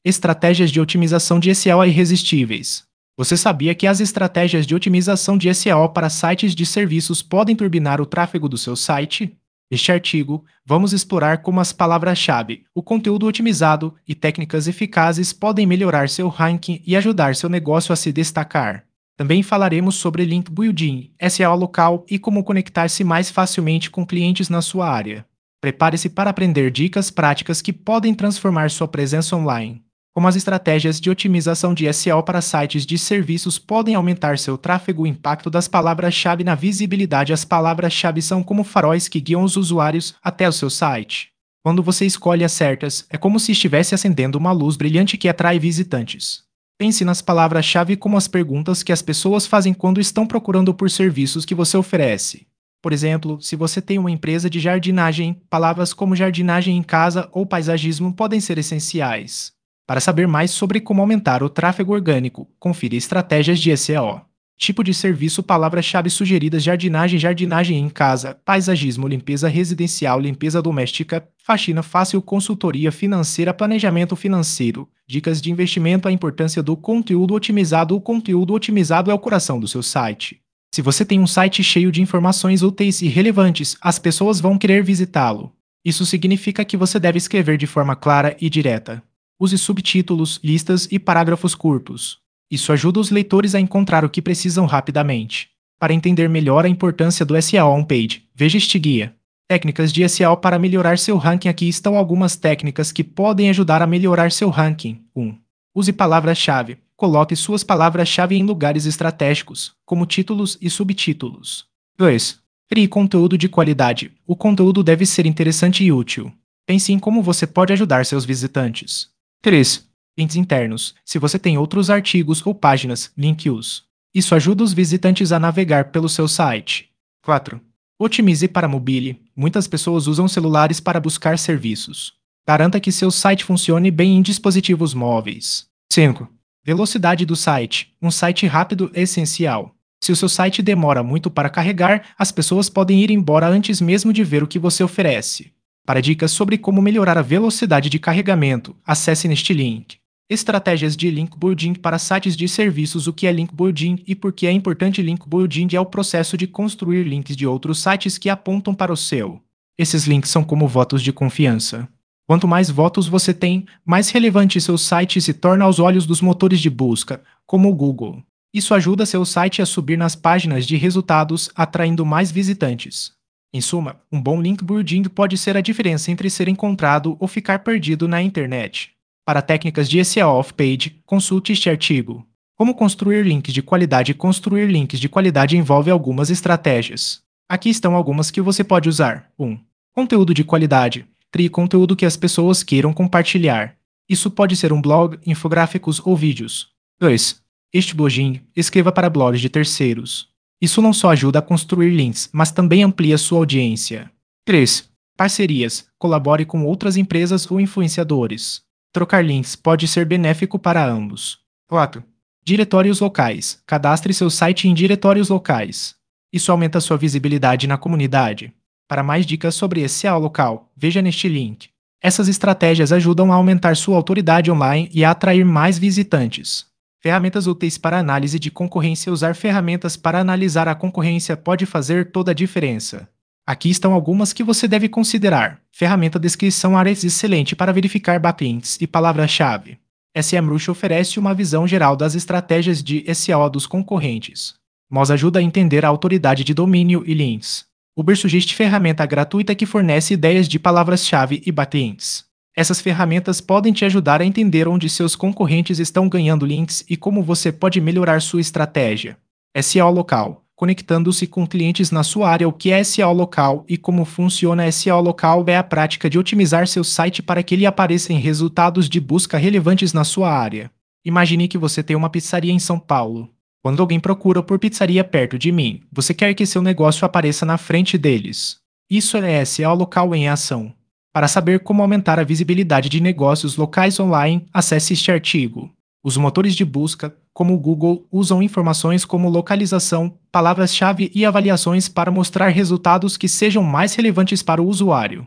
Estratégias de otimização de SEO irresistíveis. Você sabia que as estratégias de otimização de SEO para sites de serviços podem turbinar o tráfego do seu site? Neste artigo, vamos explorar como as palavras-chave, o conteúdo otimizado e técnicas eficazes podem melhorar seu ranking e ajudar seu negócio a se destacar. Também falaremos sobre link building, SEO local e como conectar-se mais facilmente com clientes na sua área. Prepare-se para aprender dicas práticas que podem transformar sua presença online. Como as estratégias de otimização de SEO para sites de serviços podem aumentar seu tráfego, o impacto das palavras-chave na visibilidade. As palavras-chave são como faróis que guiam os usuários até o seu site. Quando você escolhe as certas, é como se estivesse acendendo uma luz brilhante que atrai visitantes. Pense nas palavras-chave como as perguntas que as pessoas fazem quando estão procurando por serviços que você oferece. Por exemplo, se você tem uma empresa de jardinagem, palavras como jardinagem em casa ou paisagismo podem ser essenciais. Para saber mais sobre como aumentar o tráfego orgânico, confira estratégias de SEO. Tipo de serviço, palavras-chave sugeridas: jardinagem, jardinagem em casa, paisagismo, limpeza residencial, limpeza doméstica, faxina fácil, consultoria financeira, planejamento financeiro, dicas de investimento. A importância do conteúdo otimizado. O conteúdo otimizado é o coração do seu site. Se você tem um site cheio de informações úteis e relevantes, as pessoas vão querer visitá-lo. Isso significa que você deve escrever de forma clara e direta. Use subtítulos, listas e parágrafos curtos. Isso ajuda os leitores a encontrar o que precisam rapidamente. Para entender melhor a importância do SEO on-page, veja este guia. Técnicas de SEO para melhorar seu ranking. Aqui estão algumas técnicas que podem ajudar a melhorar seu ranking. 1. Use palavras-chave. Coloque suas palavras-chave em lugares estratégicos, como títulos e subtítulos. 2. Crie conteúdo de qualidade. O conteúdo deve ser interessante e útil. Pense em como você pode ajudar seus visitantes. 3. Links internos. Se você tem outros artigos ou páginas, linke-os. Isso ajuda os visitantes a navegar pelo seu site. 4. Otimize para mobile. Muitas pessoas usam celulares para buscar serviços. Garanta que seu site funcione bem em dispositivos móveis. 5. Velocidade do site. Um site rápido é essencial. Se o seu site demora muito para carregar, as pessoas podem ir embora antes mesmo de ver o que você oferece. Para dicas sobre como melhorar a velocidade de carregamento, acesse neste link. Estratégias de link building para sites de serviços. O que é link building e por que é importante? Link building é o processo de construir links de outros sites que apontam para o seu. Esses links são como votos de confiança. Quanto mais votos você tem, mais relevante seu site se torna aos olhos dos motores de busca, como o Google. Isso ajuda seu site a subir nas páginas de resultados, atraindo mais visitantes. Em suma, um bom link building pode ser a diferença entre ser encontrado ou ficar perdido na internet. Para técnicas de SEO off-page, consulte este artigo. Como construir links de qualidade? Construir links de qualidade envolve algumas estratégias. Aqui estão algumas que você pode usar. 1. Conteúdo de qualidade. Crie conteúdo que as pessoas queiram compartilhar. Isso pode ser um blog, infográficos ou vídeos. 2. Este blogging. Escreva para blogs de terceiros. Isso não só ajuda a construir links, mas também amplia sua audiência. 3. Parcerias. Colabore com outras empresas ou influenciadores. Trocar links pode ser benéfico para ambos. 4. Diretórios locais. Cadastre seu site em diretórios locais. Isso aumenta sua visibilidade na comunidade. Para mais dicas sobre SEO local, veja neste link. Essas estratégias ajudam a aumentar sua autoridade online e a atrair mais visitantes. Ferramentas úteis para análise de concorrência. Usar ferramentas para analisar a concorrência pode fazer toda a diferença. Aqui estão algumas que você deve considerar. Ferramenta Descrição Ahrefs, excelente para verificar backlinks e palavra-chave. SEMrush oferece uma visão geral das estratégias de SEO dos concorrentes. Moz ajuda a entender a autoridade de domínio e links. Ubersuggest, ferramenta gratuita que fornece ideias de palavras-chave e backlinks. Essas ferramentas podem te ajudar a entender onde seus concorrentes estão ganhando links e como você pode melhorar sua estratégia. SEO local. Conectando-se com clientes na sua área. O que é SEO local e como funciona? SEO local é a prática de otimizar seu site para que ele apareça em resultados de busca relevantes na sua área. Imagine que você tem uma pizzaria em São Paulo. Quando alguém procura por pizzaria perto de mim, você quer que seu negócio apareça na frente deles. Isso é SEO local em ação. Para saber como aumentar a visibilidade de negócios locais online, acesse este artigo. Os motores de busca, como o Google, usam informações como localização, palavras-chave e avaliações para mostrar resultados que sejam mais relevantes para o usuário.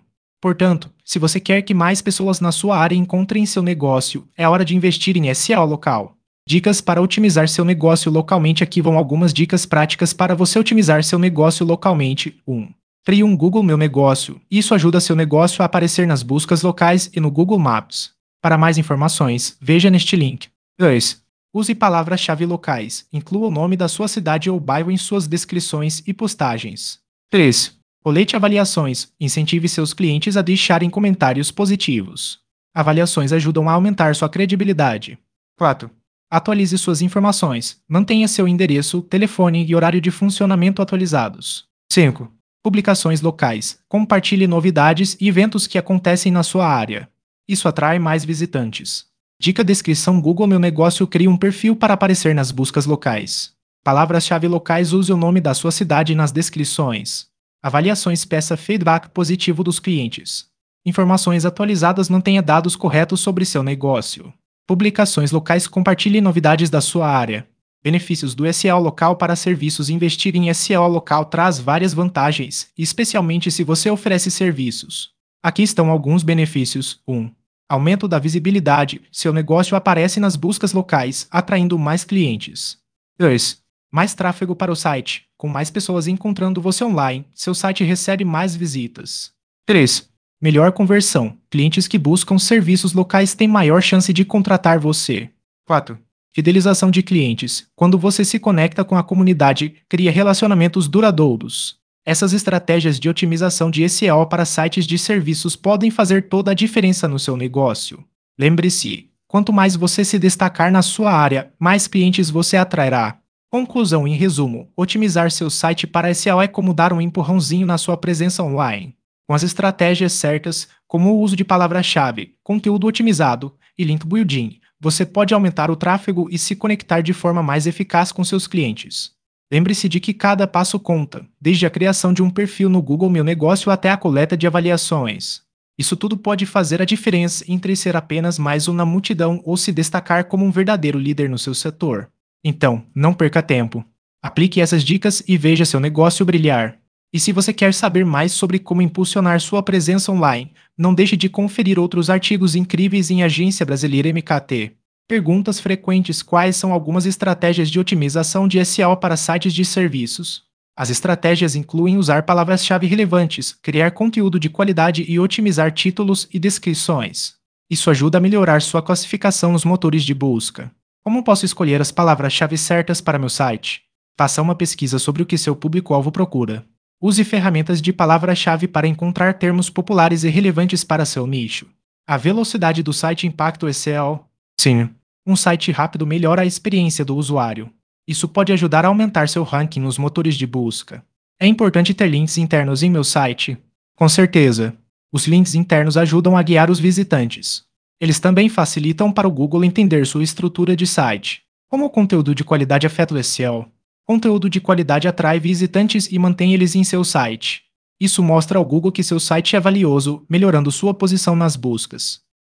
Portanto, se você quer que mais pessoas na sua área encontrem seu negócio, é hora de investir em SEO local. Dicas para otimizar seu negócio localmente. Aqui vão algumas dicas práticas para você otimizar seu negócio localmente. 1. Crie um Google Meu Negócio. Isso ajuda seu negócio a aparecer nas buscas locais e no Google Maps. Para mais informações, veja neste link. 2. Use palavras-chave locais. Inclua o nome da sua cidade ou bairro em suas descrições e postagens. 3. Colete avaliações. Incentive seus clientes a deixarem comentários positivos. Avaliações ajudam a aumentar sua credibilidade. 4. Atualize suas informações. Mantenha seu endereço, telefone e horário de funcionamento atualizados. 5. Publicações locais. Compartilhe novidades e eventos que acontecem na sua área. Isso atrai mais visitantes. Dica: descrição: Google Meu Negócio. Crie um perfil para aparecer nas buscas locais. Palavras-chave locais: use o nome da sua cidade nas descrições. Avaliações: peça feedback positivo dos clientes. Informações atualizadas: mantenha dados corretos sobre seu negócio. Publicações locais: compartilhe novidades da sua área. Benefícios do SEO local para serviços. Investir em SEO local traz várias vantagens, especialmente se você oferece serviços. Aqui estão alguns benefícios. 1. Aumento da visibilidade. Seu negócio aparece nas buscas locais, atraindo mais clientes. 2. Mais tráfego para o site. Com mais pessoas encontrando você online, seu site recebe mais visitas. 3. Melhor conversão. Clientes que buscam serviços locais têm maior chance de contratar você. 4. Fidelização de clientes. Quando você se conecta com a comunidade, cria relacionamentos duradouros. Essas estratégias de otimização de SEO para sites de serviços podem fazer toda a diferença no seu negócio. Lembre-se, quanto mais você se destacar na sua área, mais clientes você atrairá. Conclusão: em resumo, otimizar seu site para SEO é como dar um empurrãozinho na sua presença online. Com as estratégias certas, como o uso de palavra-chave, conteúdo otimizado e link building, você pode aumentar o tráfego e se conectar de forma mais eficaz com seus clientes. Lembre-se de que cada passo conta, desde a criação de um perfil no Google Meu Negócio até a coleta de avaliações. Isso tudo pode fazer a diferença entre ser apenas mais um na multidão ou se destacar como um verdadeiro líder no seu setor. Então, não perca tempo. Aplique essas dicas e veja seu negócio brilhar. E se você quer saber mais sobre como impulsionar sua presença online, não deixe de conferir outros artigos incríveis em Agência Brasileira MKT. Perguntas frequentes: quais são algumas estratégias de otimização de SEO para sites de serviços? As estratégias incluem usar palavras-chave relevantes, criar conteúdo de qualidade e otimizar títulos e descrições. Isso ajuda a melhorar sua classificação nos motores de busca. Como posso escolher as palavras-chave certas para meu site? Faça uma pesquisa sobre o que seu público-alvo procura. Use ferramentas de palavra-chave para encontrar termos populares e relevantes para seu nicho. A velocidade do site impacta o SEO? Sim. Um site rápido melhora a experiência do usuário. Isso pode ajudar a aumentar seu ranking nos motores de busca. É importante ter links internos em meu site? Com certeza. Os links internos ajudam a guiar os visitantes. Eles também facilitam para o Google entender sua estrutura de site. Como o conteúdo de qualidade afeta o SEO? Conteúdo de qualidade atrai visitantes e mantém eles em seu site. Isso mostra ao Google que seu site é valioso, melhorando sua posição nas buscas.